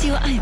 Radio 1.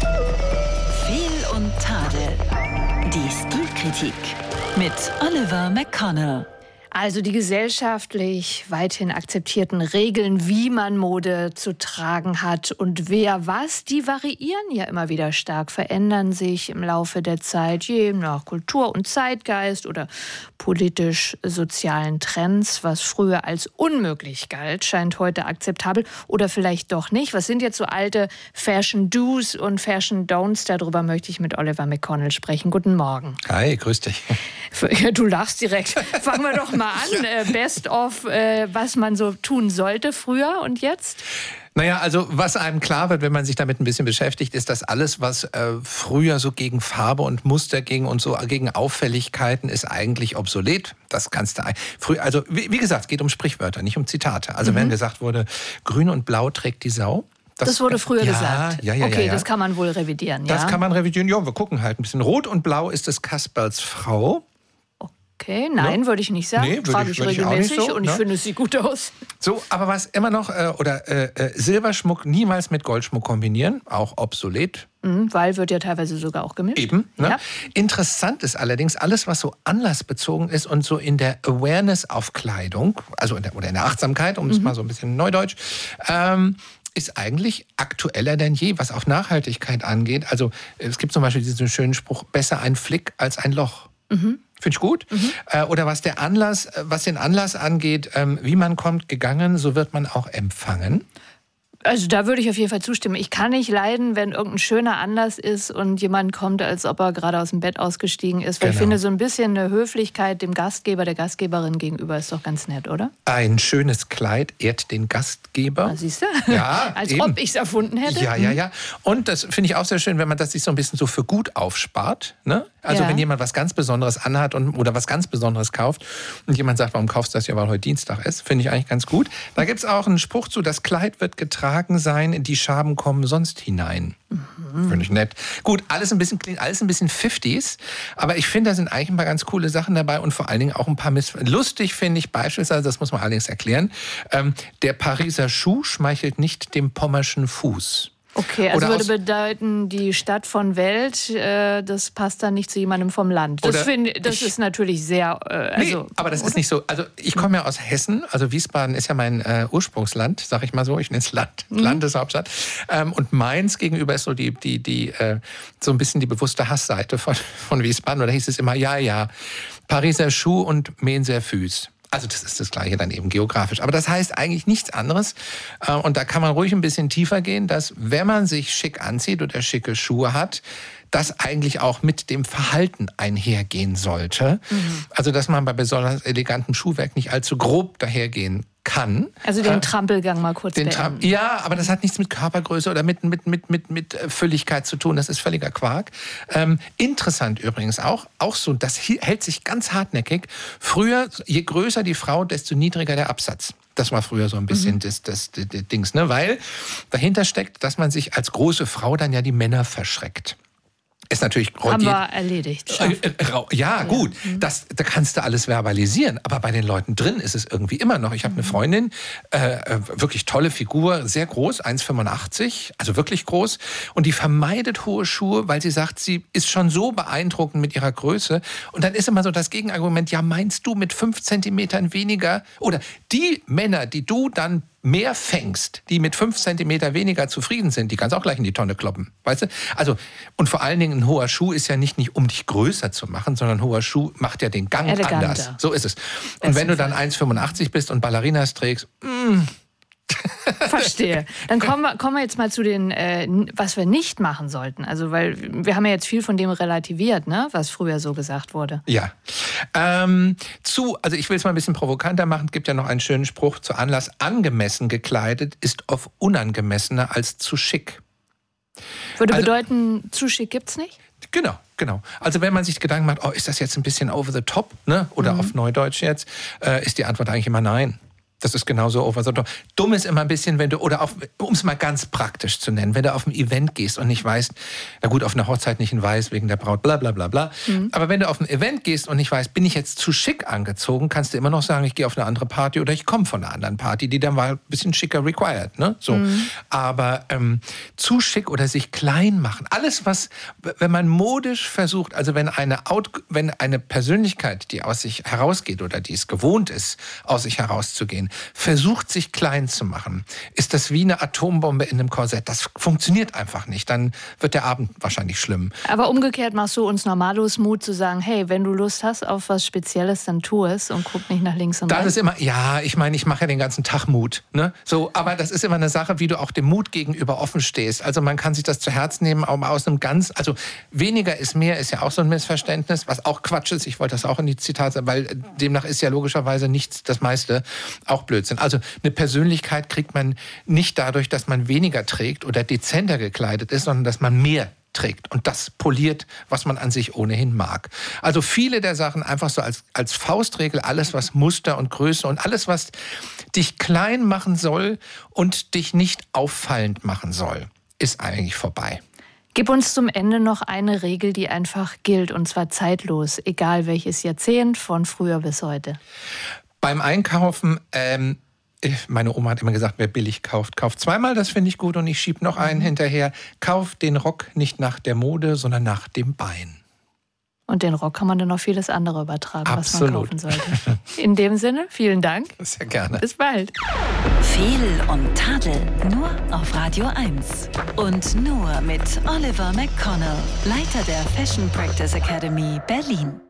Fehl und Tadel. Die Stilkritik mit Oliver McConnell. Also die gesellschaftlich weithin akzeptierten Regeln, wie man Mode zu tragen hat und wer was, die variieren ja immer wieder stark, verändern sich im Laufe der Zeit, je nach Kultur und Zeitgeist oder politisch-sozialen Trends. Was früher als unmöglich galt, scheint heute akzeptabel oder vielleicht doch nicht. Was sind jetzt so alte Fashion-Do's und Fashion-Don'ts? Darüber möchte ich mit Oliver McConnell sprechen. Guten Morgen. Hi, grüß dich. Du lachst direkt. Fangen wir doch mal an. Best of, was man so tun sollte früher und jetzt? Naja, also was einem klar wird, wenn man sich damit ein bisschen beschäftigt, ist, dass alles, was früher so gegen Farbe und Muster ging und so gegen Auffälligkeiten, ist eigentlich obsolet. Das kannst du früher, also wie gesagt, es geht um Sprichwörter, nicht um Zitate. Also wenn gesagt wurde, grün und blau trägt die Sau. Das wurde früher gesagt. Ja. Okay, das kann man wohl revidieren. Das kann man revidieren. Ja, wir gucken halt ein bisschen. Rot und blau ist des Kasperls Frau. Okay, nein, würde ich nicht sagen. Trage ich regelmäßig so, und ich finde, es sieht gut aus. So, aber was immer noch, Silberschmuck niemals mit Goldschmuck kombinieren, auch obsolet. Weil wird ja teilweise sogar auch gemischt. Eben. Ne? Ja. Interessant ist allerdings, alles, was so anlassbezogen ist und so in der Awareness auf Kleidung, also in der Achtsamkeit, um es mal so ein bisschen neudeutsch, ist eigentlich aktueller denn je, was auch Nachhaltigkeit angeht. Also es gibt zum Beispiel diesen schönen Spruch, besser ein Flick als ein Loch. Finde ich gut. Oder was den Anlass angeht, wie man kommt gegangen, so wird man auch empfangen. Also da würde ich auf jeden Fall zustimmen. Ich kann nicht leiden, wenn irgendein schöner Anlass ist und jemand kommt, als ob er gerade aus dem Bett ausgestiegen ist. Weil ich finde, so ein bisschen eine Höflichkeit dem Gastgeber, der Gastgeberin gegenüber ist doch ganz nett, oder? Ein schönes Kleid ehrt den Gastgeber. Na, siehst du? Ja, als eben. ob ich es erfunden hätte. Ja. Und das finde ich auch sehr schön, wenn man das sich so ein bisschen so für gut aufspart. Ne? Also wenn jemand was ganz Besonderes anhat oder was ganz Besonderes kauft und jemand sagt, warum kaufst du das ja, weil heute Dienstag ist, finde ich eigentlich ganz gut. Da gibt es auch einen Spruch zu, das Kleid wird getragen sein, die Schaben kommen sonst hinein. Finde ich nett. Gut, alles ein bisschen 50s, aber ich finde, da sind eigentlich ein paar ganz coole Sachen dabei und vor allen Dingen auch ein paar lustig finde ich beispielsweise, das muss man allerdings erklären, der Pariser Schuh schmeichelt nicht dem pommerschen Fuß. Okay, also würde bedeuten, die Stadt von Welt, das passt dann nicht zu jemandem vom Land. Das ist natürlich sehr... nee, aber das ist nicht so. Also ich komme ja aus Hessen, also Wiesbaden ist ja mein Ursprungsland, sag ich mal so. Ich nenne es Land, Landeshauptstadt. Und Mainz gegenüber ist so so ein bisschen die bewusste Hassseite von Wiesbaden. Oder hieß es immer, Pariser Schuh und Mainzer Füß. Also das ist das Gleiche dann eben geografisch. Aber das heißt eigentlich nichts anderes. Und da kann man ruhig ein bisschen tiefer gehen, dass wenn man sich schick anzieht oder schicke Schuhe hat, das eigentlich auch mit dem Verhalten einhergehen sollte. Also dass man bei besonders elegantem Schuhwerk nicht allzu grob dahergehen kann. Also den Trampelgang mal kurz beenden. Ja, aber das hat nichts mit Körpergröße oder mit Fülligkeit zu tun. Das ist völliger Quark. Interessant übrigens auch so, das hält sich ganz hartnäckig. Früher, je größer die Frau, desto niedriger der Absatz. Das war früher so ein bisschen das Dings, ne? Weil dahinter steckt, dass man sich als große Frau dann ja die Männer verschreckt. Ist natürlich haben wir erledigt. Ja, gut, da kannst du alles verbalisieren. Aber bei den Leuten drin ist es irgendwie immer noch. Ich habe eine Freundin, wirklich tolle Figur, sehr groß, 1,85, also wirklich groß. Und die vermeidet hohe Schuhe, weil sie sagt, sie ist schon so beeindruckend mit ihrer Größe. Und dann ist immer so das Gegenargument, ja, meinst du mit 5 Zentimetern weniger? Oder die Männer, die du dann mehr fängst, die mit 5 Zentimeter weniger zufrieden sind, die kannst du auch gleich in die Tonne kloppen, weißt du? Also, und vor allen Dingen ein hoher Schuh ist ja nicht um dich größer zu machen, sondern ein hoher Schuh macht ja den Gang anders. So ist es. Und wenn du dann 1,85 bist und Ballerinas trägst, Verstehe. Dann kommen wir jetzt mal zu den, was wir nicht machen sollten. Also, weil wir haben ja jetzt viel von dem relativiert, ne, was früher so gesagt wurde. Ja. Also ich will es mal ein bisschen provokanter machen. Es gibt ja noch einen schönen Spruch zu Anlass. Angemessen gekleidet ist oft unangemessener als zu schick. Würde bedeuten, zu schick gibt's nicht? Genau. Also wenn man sich Gedanken macht, ist das jetzt ein bisschen over the top, ne? Oder auf Neudeutsch jetzt, ist die Antwort eigentlich immer nein. Das ist genauso over the top. Dumm ist immer ein bisschen, wenn du, oder um es mal ganz praktisch zu nennen, wenn du auf ein Event gehst und nicht weißt, na gut, auf einer Hochzeit nicht in Weiß wegen der Braut, bla bla bla bla. Aber wenn du auf ein Event gehst und nicht weißt, bin ich jetzt zu schick angezogen, kannst du immer noch sagen, ich gehe auf eine andere Party oder ich komme von einer anderen Party, die dann mal ein bisschen schicker required. Ne? So. Aber zu schick oder sich klein machen, alles was, wenn man modisch versucht, also wenn eine Persönlichkeit, die aus sich herausgeht oder die es gewohnt ist, aus sich herauszugehen, versucht, sich klein zu machen, ist das wie eine Atombombe in einem Korsett. Das funktioniert einfach nicht. Dann wird der Abend wahrscheinlich schlimm. Aber umgekehrt machst du uns Normalos Mut zu sagen, hey, wenn du Lust hast auf was Spezielles, dann tu es und guck nicht nach links und rechts. Das ist immer, ja, ich meine, ich mache ja den ganzen Tag Mut. Ne? So, aber das ist immer eine Sache, wie du auch dem Mut gegenüber offen stehst. Also man kann sich das zu Herzen nehmen, auch aus einem also weniger ist mehr, ist ja auch so ein Missverständnis, was auch Quatsch ist. Ich wollte das auch in die Zitate sagen, weil demnach ist ja logischerweise nichts, das meiste auch Blödsinn. Also eine Persönlichkeit kriegt man nicht dadurch, dass man weniger trägt oder dezenter gekleidet ist, sondern dass man mehr trägt. Und das poliert, was man an sich ohnehin mag. Also viele der Sachen einfach so als Faustregel, alles was Muster und Größe und alles was dich klein machen soll und dich nicht auffallend machen soll, ist eigentlich vorbei. Gib uns zum Ende noch eine Regel, die einfach gilt, und zwar zeitlos, egal welches Jahrzehnt, von früher bis heute. Beim Einkaufen, meine Oma hat immer gesagt, wer billig kauft, kauft zweimal, das finde ich gut und ich schiebe noch einen hinterher. Kauft den Rock nicht nach der Mode, sondern nach dem Bein. Und den Rock kann man dann auf vieles andere übertragen, Absolut. was man kaufen sollte. In dem Sinne, vielen Dank. Sehr gerne. Bis bald. Fehl und Tadel nur auf Radio 1. Und nur mit Oliver McConnell, Leiter der Fashion Practice Academy Berlin.